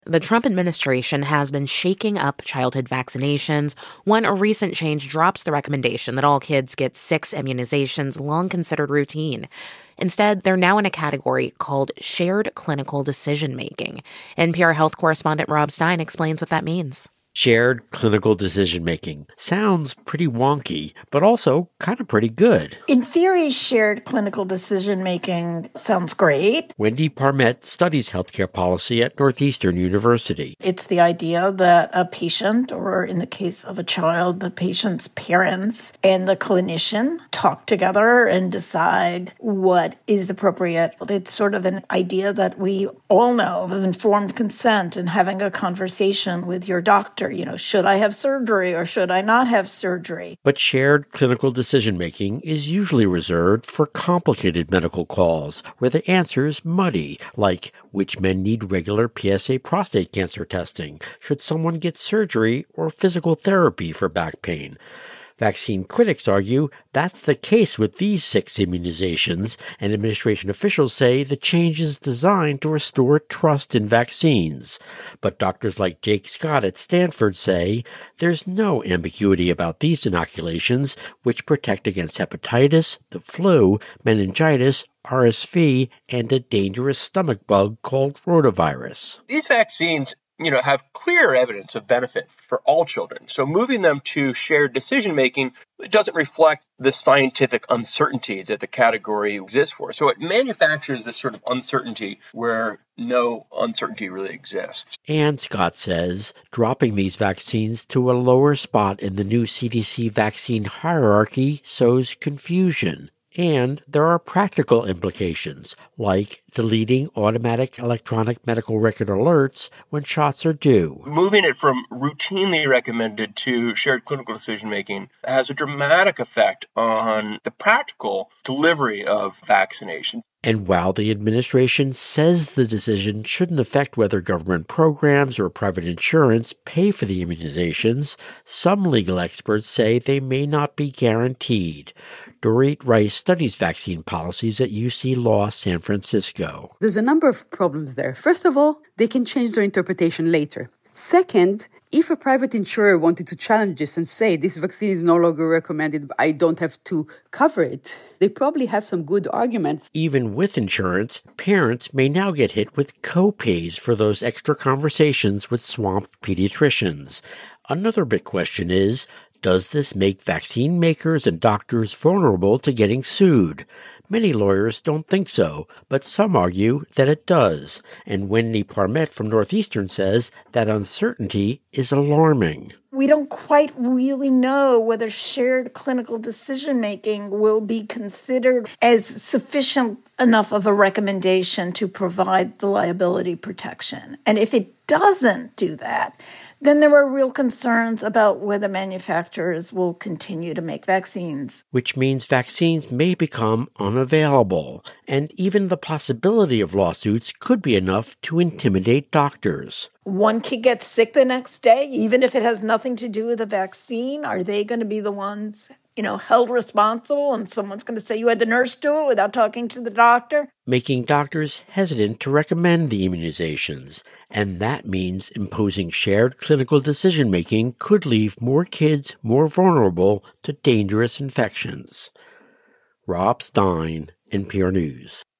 The Trump administration has been shaking up childhood vaccinations. One recent change drops the recommendation that all kids get 6 immunizations, long considered routine. Instead, they're now in a category called shared clinical decision-making. NPR health correspondent Rob Stein explains what that means. Shared clinical decision-making sounds pretty wonky, but also kind of pretty good. In theory, shared clinical decision-making sounds great. Wendy Parmet studies healthcare policy at Northeastern University. It's the idea that a patient, or in the case of a child, the patient's parents and the clinician talk together and decide what is appropriate. It's sort of an idea that we all know of informed consent and having a conversation with your doctor. Should I have surgery or should I not have surgery? But shared clinical decision-making is usually reserved for complicated medical calls where the answer is muddy, like which men need regular PSA prostate cancer testing, should someone get surgery or physical therapy for back pain. Vaccine critics argue that's the case with these 6 immunizations, and administration officials say the change is designed to restore trust in vaccines. But doctors like Jake Scott at Stanford say there's no ambiguity about these inoculations, which protect against hepatitis, the flu, meningitis, RSV, and a dangerous stomach bug called rotavirus. These vaccines have clear evidence of benefit for all children. So moving them to shared decision-making doesn't reflect the scientific uncertainty that the category exists for. So it manufactures this sort of uncertainty where no uncertainty really exists. And Scott says dropping these vaccines to a lower spot in the new CDC vaccine hierarchy sows confusion. And there are practical implications, like deleting automatic electronic medical record alerts when shots are due. Moving it from routinely recommended to shared clinical decision-making has a dramatic effect on the practical delivery of vaccination. And while the administration says the decision shouldn't affect whether government programs or private insurance pay for the immunizations, some legal experts say they may not be guaranteed. Dorit Rice studies vaccine policies at UC Law San Francisco. There's a number of problems there. First of all, they can change their interpretation later. Second, if a private insurer wanted to challenge this and say this vaccine is no longer recommended, I don't have to cover it, they probably have some good arguments. Even with insurance, parents may now get hit with co-pays for those extra conversations with swamped pediatricians. Another big question is, does this make vaccine makers and doctors vulnerable to getting sued? Many lawyers don't think so, but some argue that it does. And Wendy Parmet from Northeastern says that uncertainty is alarming. We don't quite really know whether shared clinical decision-making will be considered as sufficient enough of a recommendation to provide the liability protection. And if it doesn't do that, then there are real concerns about whether manufacturers will continue to make vaccines. Which means vaccines may become unavailable, and even the possibility of lawsuits could be enough to intimidate doctors. One kid gets sick the next day, even if it has nothing to do with the vaccine. Are they going to be the ones, held responsible, and someone's going to say you had the nurse do it without talking to the doctor? Making doctors hesitant to recommend the immunizations, and that means imposing shared clinical decision-making could leave more kids more vulnerable to dangerous infections. Rob Stein, NPR News.